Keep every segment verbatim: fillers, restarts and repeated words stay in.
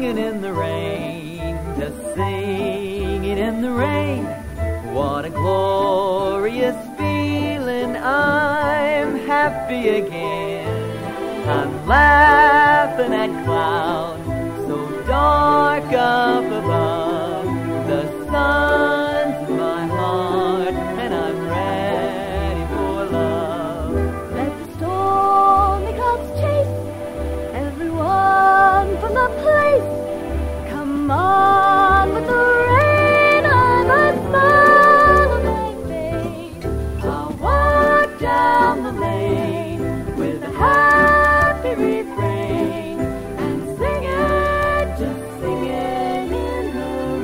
singing in the rain, just singing in the rain. What a glorious feeling, I'm happy again. I'm laughing at clouds so dark up above. The sun's in my heart and I'm ready for love. Let the stormy clouds chase everyone from the place. Come on with the rain, I must smile on my face. I'll walk down the lane with a happy refrain and sing it, just sing it in the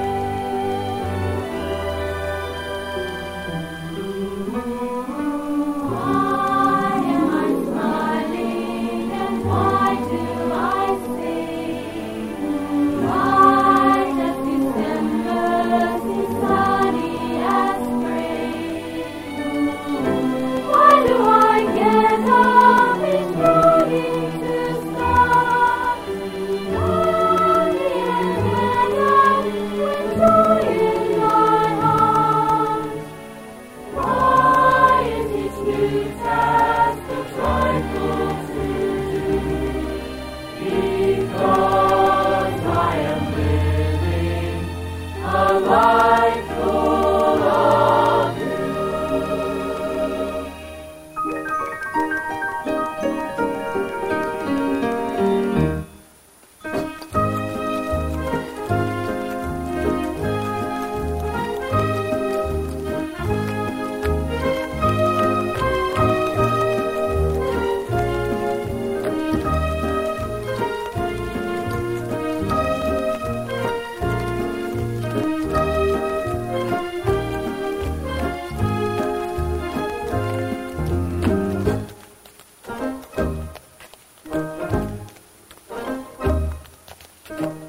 rain. Why am I smiling and why do I sing? Why does December seem sunny as spring? Why do I get up each morning to start early and get up with joy in my heart? Why is each new task a trifle to do? Because I am living a life full of you. Thank you.